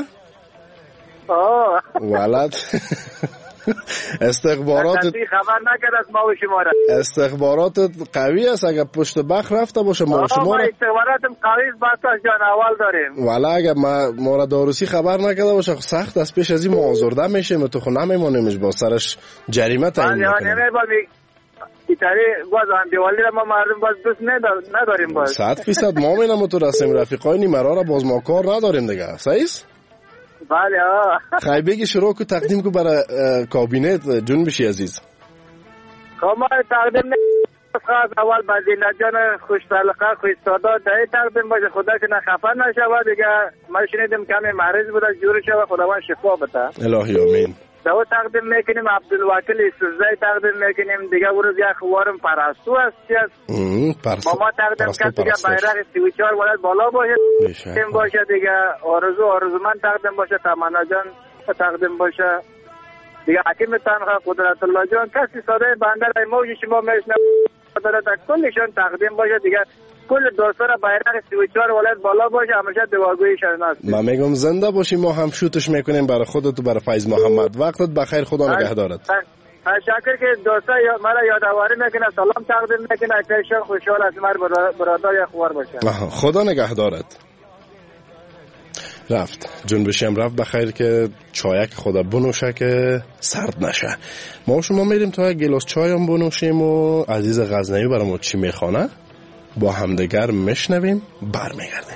ولد استخبارات خبر نکرد از ما و شما را. استخبارات قوی است. اگه پشت بخ رفته باشه ما شما را استخباراتم قوی است، باستاش جان اول داریم. والا اگه ما را داروسی خبر نکرده باشه سخت از پیش از این ما آزرده میشیم، تو خو نمیمونیمش، با سرش جریمه تعیین میکنیم. ایتاری باز دیوالی را ما مردم باز دوست نداریم. باز 100% ما میرم تو رسم رفیقای نیمرا را باز ما کار نداریم دیگه. صحیح است؟ بله خیلی بگی شروع کو تقدیم کو برای کابینت جون بشی عزیز. ما تقدیم خاص اول بزینه جان خوش سلقه خوش سادا دایی تقدیم باشه، خدا که خفه نشود دیگه. ما شنیدیم کمی مریض بود، جور شود، خداوند شفا بده. الهی آمین. دو تقدیم میکنیم عبدالوکیل سوزای تقدیم میکنیم دیگه. ورز یک خوارم پرستو است ما تقدیم کرد دیگه. بیرق 34 ولایت بالا باشه دیگه. آرزو من تقدیم باشه، تمنا جان تقدیم باشه دیگه. حکیم تنها قدرت الله جان کسی ساده بنده موج شما میشنه کلشان تقدیم باشه دیگه. کل دوستا را بیرق 34 ولایت بالا باشه، همیشه دعاگوی شرناس. من میگم زنده باشی، ما هم شوتش میکنیم برای خودت و برای فیض محمد. وقتت بخیر، خدا نگهدارت. تشکر که دوستا مرا یادآوری میکنه، سلام تقدیم میکنه. ایشان خوشحال است مر برادر یا خوار باشه. خدا نگهدارت. رفت جون بشیم رفت بخیر که چایک خدا بنوشه که سرد نشه. ما شما میریم تا یک گلاس چای هم بنوشیم و عزیز غزنوی برای ما چی میخوانه با همدیگر میشنویم، برمیگردیم.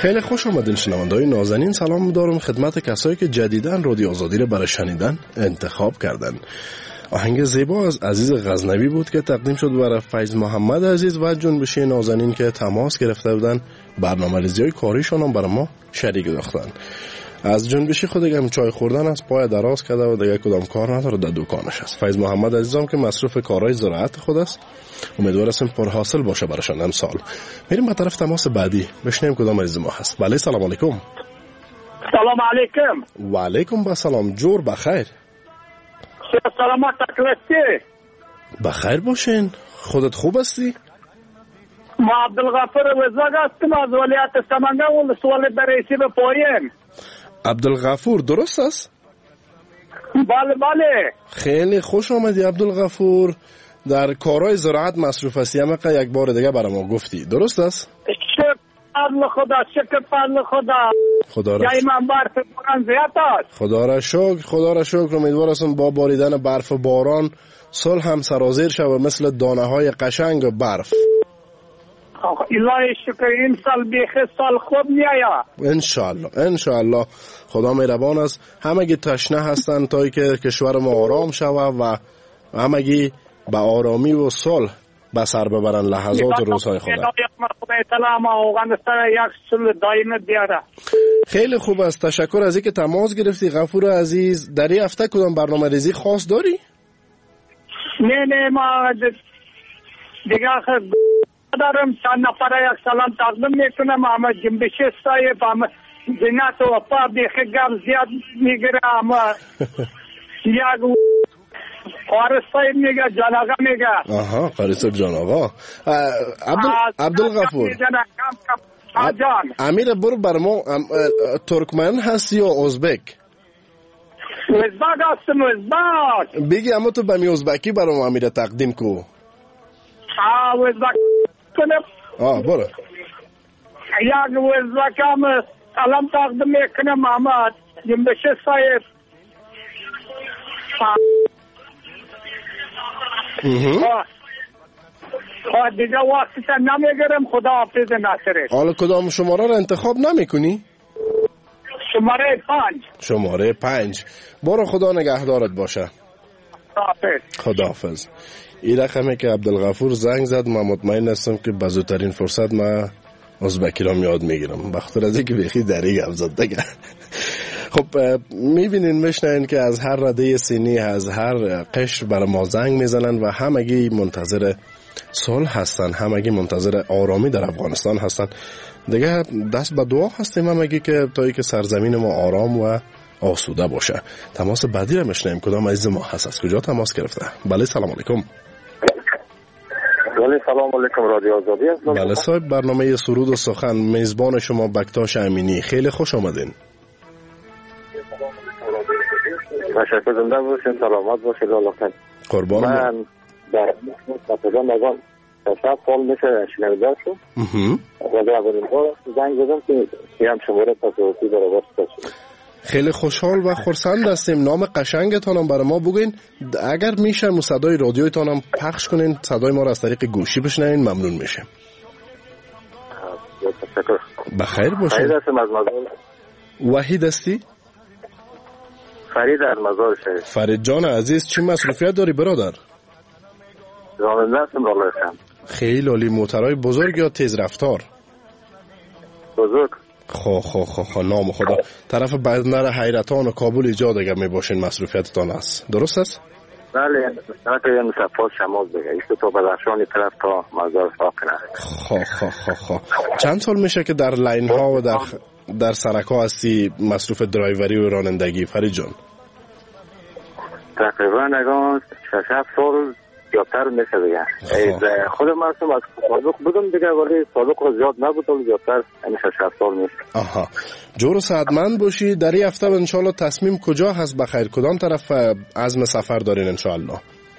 خیلی خوش آمدین شنونده‌های نازنین. سلام دارم خدمت کسایی که جدیداً رادیو آزادی را برای شنیدن انتخاب کردن. آهنگ زیبا از عزیز غزنوی بود که تقدیم شد برای فیض محمد عزیز و جنبش نازنین که تماس گرفته بودن، برنامه‌ریزی‌های کاریشون هم برای ما شریک داشتن. از جنبشی خود هم چای خوردن از پای دراز کرده و دیگه کدام کار نداره، در دکانش است. فیض محمد عزیزم که مصروف کارهای زراعت خود است، امیدوار هستم پرحاصل باشه براشون امسال. میریم به طرف تماس بعدی بشنیم کدام عزیز ما هست. بله سلام علیکم. سلام علیکم. و علیکم السلام. جور بخیر. سلامت اکلستی. بخیر باشین. خودت خوب هستی؟ ما عبدالغفور وزاق هستم از ولیعت سمنگان ولسوالی برایسی به پایین. عبدالغفور درست است؟ بله بله. خیلی خوش آمدی عبدالغفور. در کارهای زراعت مصروف هستی، اما یک بار دیگه برای ما گفتی، درست است؟ شکر خدا، شکر خدا. خدا را جای من برف باران زیاد است. خدا را شکر. امیدوار هستم با باریدن برف و باران صلح هم سرازیر شود مثل دانه های قشنگ برف. الهی شکر این سال بیخی سال خوب میاید. انشالله خدا مهربان است. همگی تشنه هستن تا که کشور ما آرام شود و همگی به آرامی و صلح به سر ببرن لحظات و روزهای خود. خیلی خوب است. تشکر از اینکه تماس گرفتی غفور عزیز. در این هفته کدام برنامه ریزی خاص داری؟ نه ما دیگه دارم چند نفر یک سلام تقدیم میکنم. محمد جنبشی صاحب زینت و وفا بیخی گم زیاد میگیره، اما یک قارس صاحب میگه جان آقا میگه. آها قارس جان آقا. عبدالغفور امیر برو بر ما ترکمن هستی یا ازبک؟ ازبک هستم. ازبک بگی اما تو به می ازبکی برای ما امیر تقدیم کو. ازبک کنم. برو. یک ازبک هم سلام تقدیم میکنم. محمد جنبشی صاحب دیگه وقتی تا نمیگرم. خدا حافظ ناصره. حالا کدام شماره را انتخاب نمی کنی؟ شماره 5. برو خدا نگهدارت باشه. خدا حافظ. این رقمی که عبدالغفور زنگ زد من مطمئن هستم که بزرگترین فرصت ما ازبکی را یاد میگیرم، بخاطر از اینکه بیخی دری گپ زد دیگه. خب میبینین میشنین که از هر رده سینی از هر قشر برای ما زنگ میزنن و همگی منتظر صلح هستن، همگی منتظر آرامی در افغانستان هستن دیگه. دست به دعا هستیم همگی که تا اینکه سرزمین ما آرام و آسوده باشه. تماس بعدی را میشنیم کدام عزیز ما هست، از کجا تماس گرفته؟ بله سلام علیکم. بله سلام علیکم رادیو آزادی است. بله صاحب، برنامه سرود و سخن، میزبان شما بکتاش امینی. خیلی خوش آمدین. تشکر. زنده باشین، سلامت باشید. الله قربان. من در تقریبا نگان 7 سال میشه شنیده شد و در اولین بار زنگ زدم که هم شماره تصادفی برای واسطه شد. خیلی خوشحال و خرسند هستیم. نام قشنگتان هم برای ما بگین. اگر میشه صدای رادیویتان هم پخش کنین، صدای ما را از طریق گوشی بشنوین، ممنون میشه. تشکر. بخیر باشین. فرید هستم از مزار. وحید هستی؟ فرید از مزار شهید. فرید جان عزیز چی مصروفیت داری برادر؟ راننده هستم راه خم. خیلی عالی. موترهای بزرگ یا تیز رفتار؟ بزرگ. نام خدا. طرف بندر حیرتان و کابل ایجاد اگر می باشین مصروفیتتان است، درست است؟ بله. طرف مصطفی شمال دیگه ایست تو بدخشان طرف تا مزار ساکنه. چند سال میشه که در لاین ها و در سرک ها هستی مصروف درایوری و رانندگی فرید جان؟ تقریبا نگاه 6-7 سال زیادتر میشه دیگه. خودم هستم از سابق بودم دیگه، ولی سابق زیاد نبودم، زیادتر همیشه 6 سال میشه. آها. جور و صحتمند باشی. در این هفته انشالله تصمیم کجا هست بخیر؟ کدام طرف عزم سفر دارین انشالله؟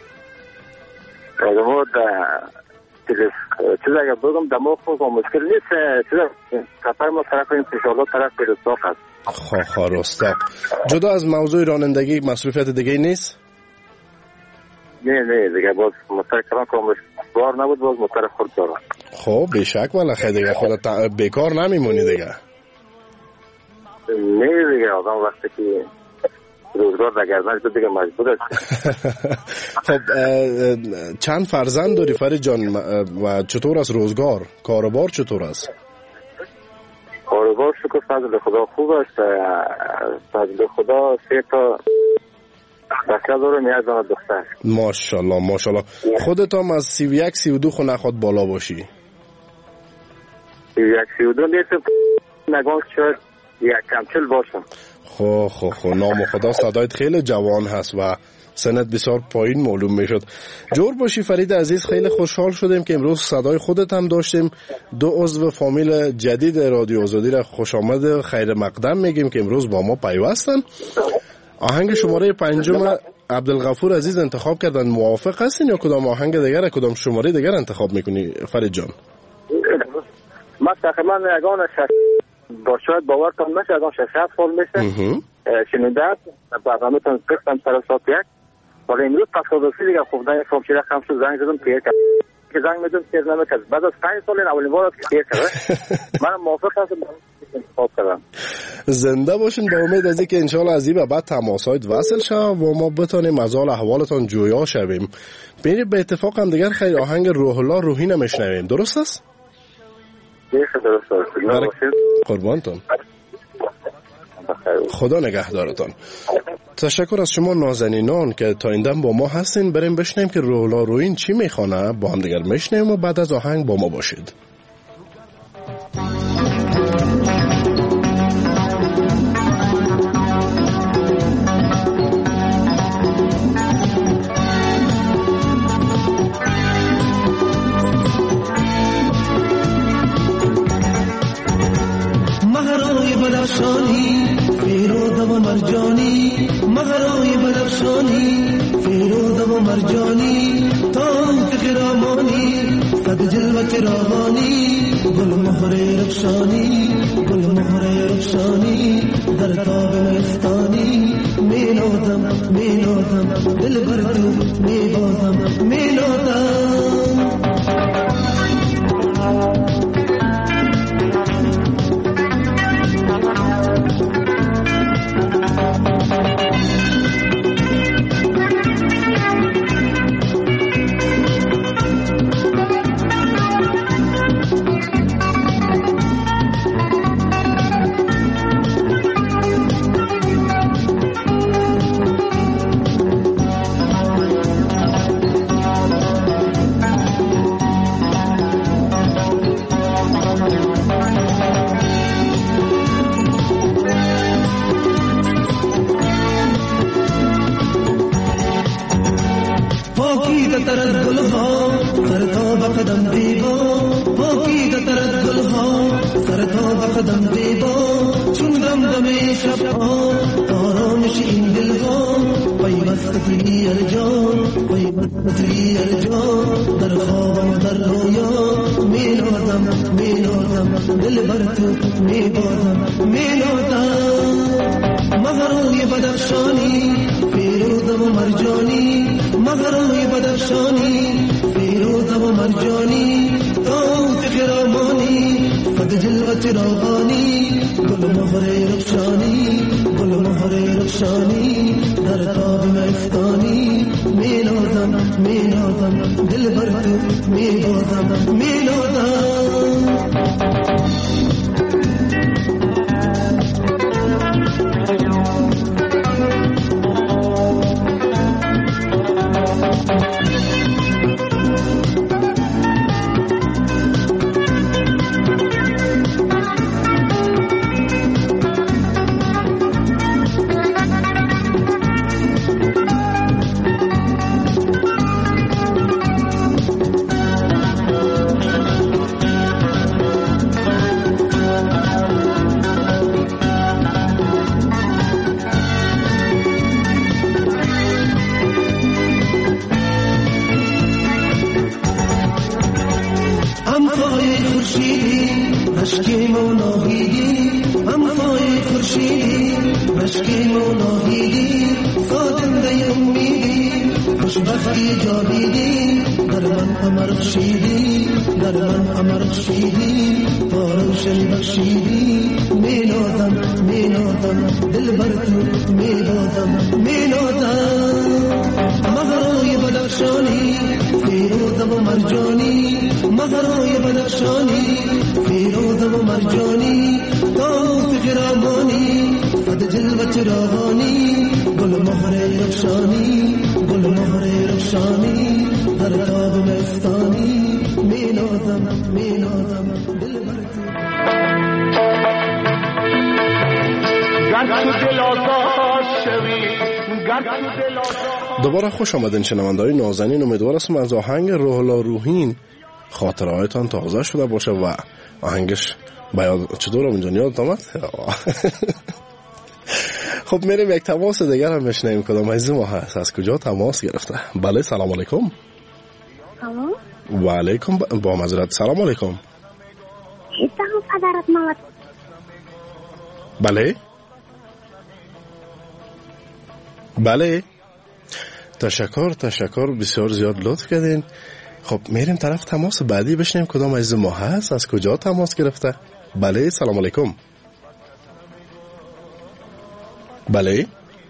چیز اگر بگم دماغ خود مشکل نیست. سفر ما طرف این انشالله طرف رستاق هست. رستاق. جدا از موضوع رانندگی مصروفیت دیگه نیست؟ نه دیگه باز موتر کلان کامش بار نبود، باز موتر خود دارم. خب بیشک والا خیلی دیگه خودت بیکار نمیمونی دیگه. نه دیگه آدم وقتی که روزگار در گردنش تو دیگه مجبور است. خب چند فرزند داری فرید جان و چطور است روزگار؟ کاروبار چطور است؟ کاروبار شکر فضل خدا خوب است. فضل خدا 3 تا بچه دارم، یک دانه دختر. ماشاءالله ماشاءالله. خودت هم از 31 32 خو نخواد بالا باشی؟ 31 32 نیستم، نگاه شاید یک کمچل باشم. خب نام خدا صدایت خیلی جوان هست و سنت بسیار پایین معلوم میشد. جور باشی فرید عزیز، خیلی خوشحال شدیم که امروز صدای خودت هم داشتیم. 2 عضو فامیل جدید رادیو آزادی را خوش آمد خیر مقدم میگیم که امروز با ما پیوستن. آهنگ شماره 5 عبدالغفور عزیز انتخاب کردن، موافق هستین یا کدام آهنگ دیگر، کدام شماره دیگر انتخاب میکنی فرید جان؟ من تقریبا یگان شاید باورتان نشه یگان 60 سال میشه شنیدت برنامه‌تان قسم سر ساعت 1 ولی امروز تصادفی دیگه خوب نه فامچه رقم شد زنگ زدم که زنگ میدم که نمیکرد بعد از 5 سال این اولین بار که کرده من موافق هستم انتخاب کردم. زنده باشین با امید از اینکه انشالله از این به بعد تماسات وصل شه و ما بتونیم از حال احوالتان جویا شویم. ببینید به اتفاق هم دیگر خیر آهنگ روح الله روحی نمیشنویم، درست است؟ درست است. قربانتون. خدا نگهدارتان. تشکر از شما نازنینان که تا این دم با ما هستین. بریم بشنیم که روح الله روحی چی میخوانه، با هم دیگر میشنیم و بعد از آهنگ با ما باشید. مهرای بدخشانی فیروزه و مرجانی، مهرای بدخشانی فیروزه و مرجانی، تاج خرامانی صد جلوه چراغانی، گل مهر رخشانی گل مهر رخشانی، در تاب مستانی می نازم دل بر تو می بازم می نازم. مهرای بدخشانی فیروزه و مرجانی، مهرای بدخشانی فیروزه و مرجانی، تاج خرامانی صد جلوه چراغانی، گل مهر رخشانی گل مهر رخشانی، در تاب مستانی می نازم دل بر تو می بازم می نازم. قمر بخشیدی در من قمر بخشیدی تا روشن بخشیدی مینادم دل بر تو مینادم مهرای بدخشانی فیروزه و مرجانی مهرای بدخشانی فیروزه و مرجانی داوت خرامانی فد جلوه چراغانی گل مهر رخشانی در تاب مستانی مینادم دل بر تو دوباره خوش آمدین شنونده‌های نازنین. امیدوار هستم از آهنگ روح الله روحین خاطرهایتان تازه شده باشه و آهنگش چطور اینجا یاد آمد؟ خب میریم یک تماس دیگر هم بشنویم. کدام عزیز ما هست؟ از کجا تماس گرفته؟ بله سلام علیکم. و علیکم با معذرت سلام علیکم. بله تشکر بسیار زیاد لطف کردین. خب میریم طرف تماس بعدی بشنیم کدام عزیز ما هست، از کجا تماس گرفته. بله سلام علیکم. بله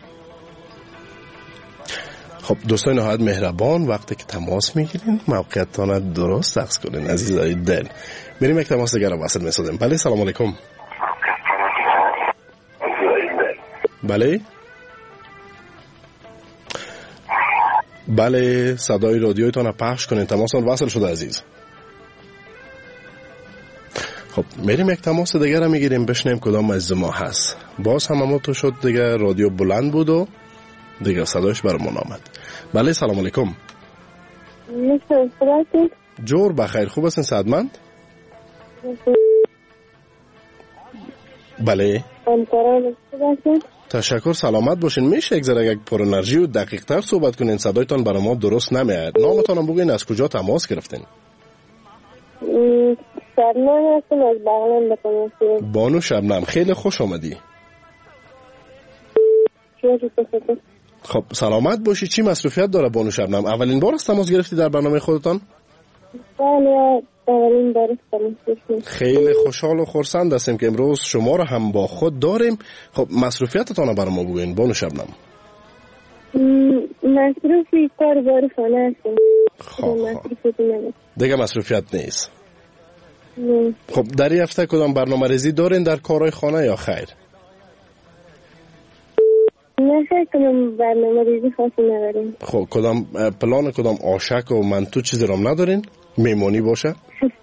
خب دوستان نهایت مهربان، وقتی که تماس میگیرین موقعیتتان درست عکس کنین عزیزای دل. میریم یک تماس دیگر رو وصل میسازیم. بله سلام علیکم. بله صدای رادیویتان رو پخش کنین، تماسان وصل شده عزیز. خب میریم یک تماس دیگر رو میگیریم بشنیم کدام از ما هست. باز هم تو شد دیگه رادیو بلند بود و دیگه صدایش برامون آمد. بله سلام علیکم. جور بخیر، خوب هستین سعدمند؟ بله تشکر سلامت باشین. میشه یک ذره یک پر انرژی و دقیق تر صحبت کنین، صدایتان برای ما درست نمیاد. نامتان هم بگین از کجا تماس گرفتین؟ شبنم هستم از بغلان بکنم. بانو شبنم خیلی خوش آمدی. خب سلامت باشی. چی مصروفیت داره بانو شبنم؟ اولین بار است تماس گرفتی در برنامه خودتان؟ بله اولین بار است تماس گرفتم. خیلی خوشحال و خرسند هستیم که امروز شما رو هم با خود داریم. خب مصروفیتتان رو برای ما بگوین بانو شبنم. مصروفی کار بار خانه هستم. دیگه مصروفیت نیست. خب در این هفته کدام برنامه ریزی دارین در کارهای خانه یا خیر؟ نه خیر کدام برنامه ریزی خاصی ندارین. خب کدام پلان کدام آشک و منتو چیزی رو ندارین؟ میمونی باشه؟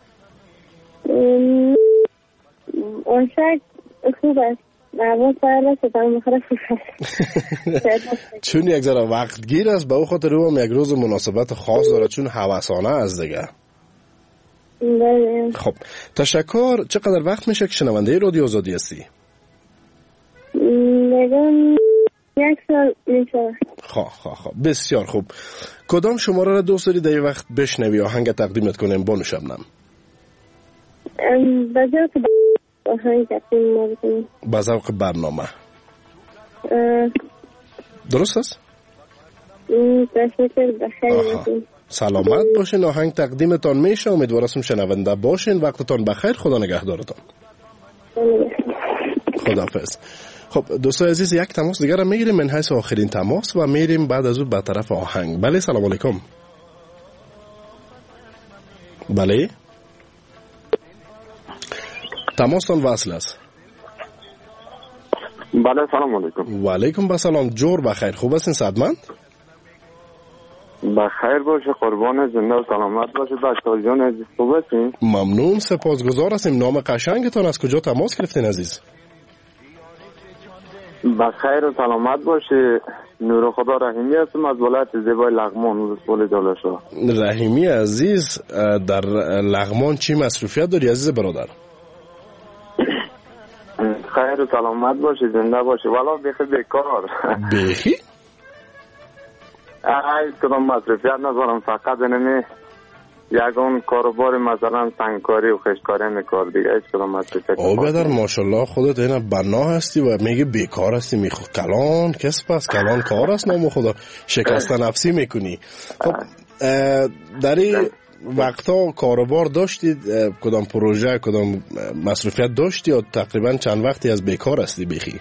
آشک خوب است. نوان سرده شدم بخوره خوب است. چون یک ذره وقت گیر است به او خاطر او هم یک روز مناسبت خاص داره چون هوسانه است دیگه. خب تشکر. چقدر وقت میشه که شنونده رادیو آزادی هستی؟ نگم یک سال میشه. خب بسیار خوب. کدام شماره را دوست داری در این وقت بشنوی آهنگ تقدیمت کنیم بانو شبنم؟ بذوق آهنگ تقدیم ما بکنیم. بذوق برنامه درست است؟ تشکر بخیر. سلامت باشین. آهنگ تقدیمتان میشه. امیدوارم شنونده باشین. وقتتان بخیر. خدا نگهدارتان. خداحافظ. خب دوستای عزیز یک تماس دیگر رو میگیریم من حیث آخرین تماس و میریم بعد از اون به طرف آهنگ. بله سلام علیکم. بله تماستان وصل است. بله سلام علیکم. و علیکم السلام. جور بخیر، خوب هستین سعدمند؟ بخیر باشه قربان، زنده و سلامت باشه. بچه‌ها جان عزیز خوب هستین؟ ممنون سپاسگزار هستیم. نام قشنگتان از کجا تماس گرفتین عزیز؟ بخیر و سلامت باشه. نور خدا رحیمی هستم از ولایت زیبای لغمان ولسوالی دالاشا. رحیمی عزیز در لغمان چی مصروفیت داری عزیز برادر؟ خیر و سلامت باشه، زنده باشه. والا بیخی بیکار. بیخی؟ هیچ کدام مصروفیت ندارم، فقط نمی یگان کاروبار مثلا سنگکاری و خشکاری میکار دیگه. هیچ کدام مصروفیت ندارم. برادر ماشاءالله خودت اینا بنا هستی و میگه بیکار هستی. میخواد کلان کسب است، کلان کار است. نام خدا شکست نفسی میکنی. خب در این وقتا کاروبار داشتید؟ کدام پروژه کدام مصروفیت داشتی یا تقریبا چند وقتی از بیکار هستی بخی؟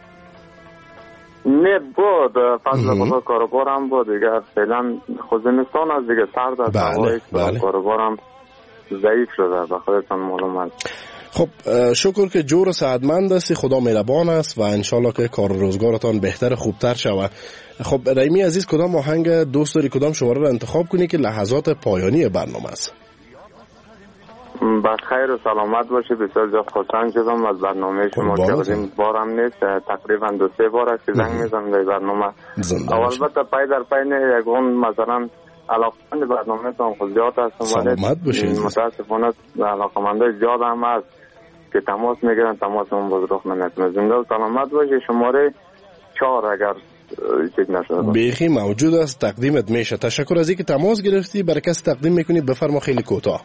نه بود فضل خدا کاروبارم بود دیگه. فعلا خودمستان از دیگه سرد از هوای کاروبارم ضعیف شده به خودتان معلوم است. خب شکر که جور سعادتمند هستی، خدا مهربان است و انشالله که کار و روزگارتان بهتر خوبتر شود. خب رحیمی عزیز کدام آهنگ دوست داری کدام شماره رو انتخاب کنی که لحظات پایانی برنامه است؟ با خیر و سلامت باشه. بسیار جا خوشحال شدم از برنامه شما که از این بارم نیست، تقریبا 2-3 بار است که زنگ میزنم در برنامه. البته پای در پای نه یکون مثلا علاقمند برنامه تان خود زیاد هستم ولی متاسفانه علاقمنده زیاد هم هست که تماس میگیرن، تماس اون باز رخ نمیکنه. زنده و سلامت باشه. شماره 4 اگر چیز نشده بیخی موجود است تقدیمت میشه. تشکر از اینکه تماس گرفتی. برای کسی تقدیم میکنی بفرما خیلی کوتاه.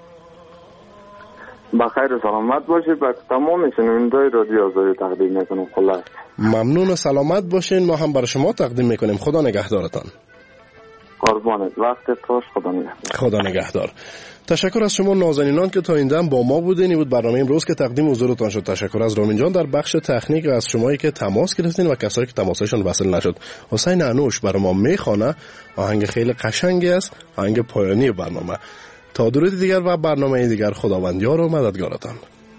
بخیر و سلامت باشید. با تمام شنوندگان رادیو آزادی تقدیم میکنم. خلاص ممنون و سلامت باشین. ما هم برای شما تقدیم میکنیم. خدا نگهدارتان. قربانت. وقت خوش. خدا نگهدار. خدا نگهدار. تشکر از شما نازنینان که تا این دم با ما بودین. این بود برنامه امروز که تقدیم حضورتان شد. تشکر از رامین جان در بخش تکنیک، از شمایی که تماس گرفتین و کسایی که تماسشون وصل نشد. حسین انوش برای ما میخوانه. آهنگ خیلی قشنگی است، آهنگ پایانی برنامه. تا درود دیگر و برنامه دیگر، خداوند یار و مددگارتان.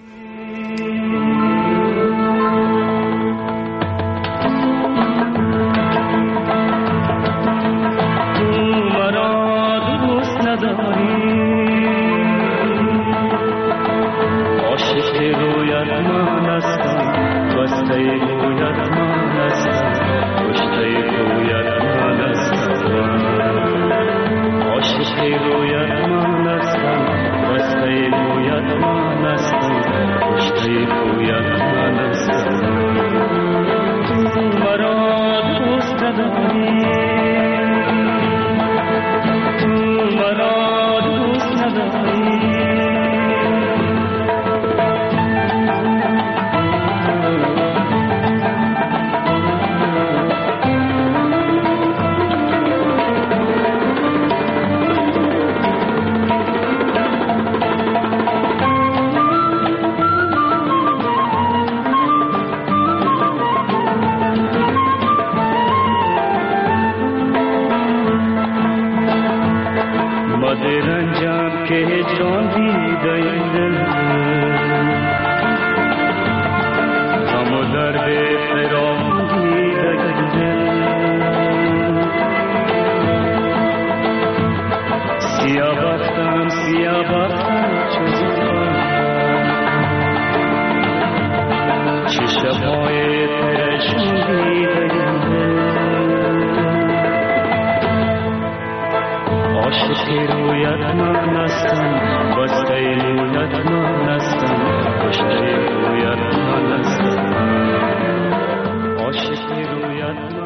عاشقی رویت من هستم، بسته رویت من هستم، کشته رویت من هستم، عاشقی رویت من